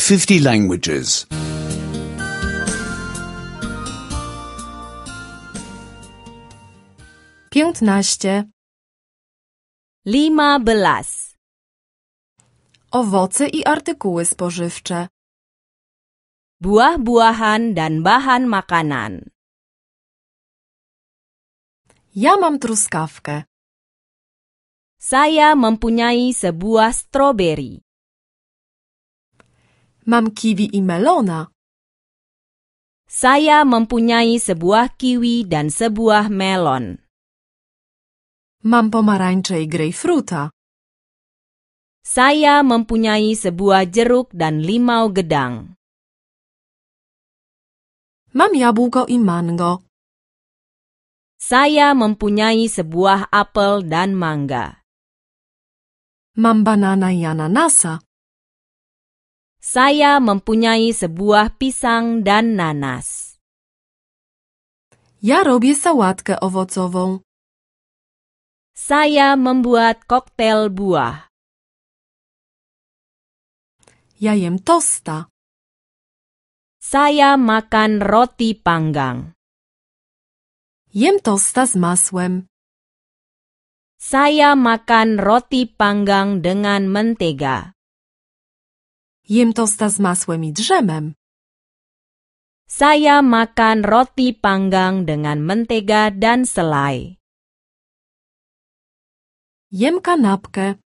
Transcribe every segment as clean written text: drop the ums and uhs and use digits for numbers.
50 languages. 15. 15. Owoce i artykuły spożywcze. Buah-buahan dan bahan makanan. Ja mam truskawkę. Saya mempunyai sebuah stroberi. Mam kiwi i melona. Saya mempunyai sebuah kiwi dan sebuah melon. Mam pomarańcze i grejpfruta. Saya mempunyai sebuah jeruk dan limau gedang. Mam jabłko i mango. Saya mempunyai sebuah apel dan mangga. Mam banana i ananasa. Saya mempunyai sebuah pisang dan nanas. Ja robię sałatkę owocową. Saya membuat koktail buah. Ja jem tosta. Saya makan roti panggang. Jem tosta z masłem. Saya makan roti panggang dengan mentega. Jem tosta z masłem i drzemem. Saya makan roti panggang dengan mentega dan selai. Jem kanapkę.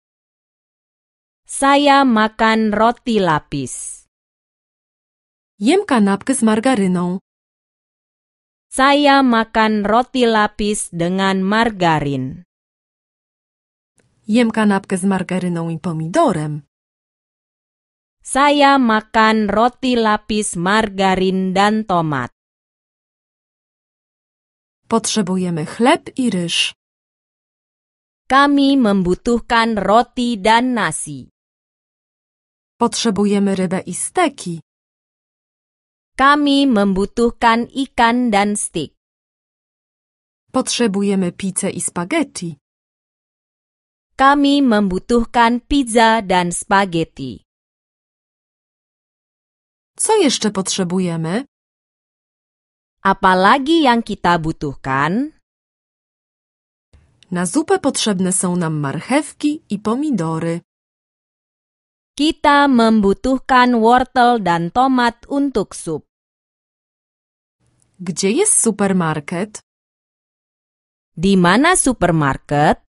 Saya makan roti lapis. Jem kanapkę z margaryną. Saya makan roti lapis dengan margarin. Jem kanapkę z margaryną i pomidorem. Saya makan roti lapis margarin dan tomat. Potrzebujemy chleb i ryż. Kami membutuhkan roti dan nasi. Potrzebujemy rybę i steki. Kami membutuhkan ikan dan stik. Potrzebujemy pizzę i spaghetti. Kami membutuhkan pizza dan spaghetti. Co jeszcze potrzebujemy? Apalagi yang kita butuhkan? Na zupę potrzebne są nam marchewki i pomidory. Kita membutuhkan wortel dan tomat untuk sup. Gdzie jest supermarket? Di mana supermarket?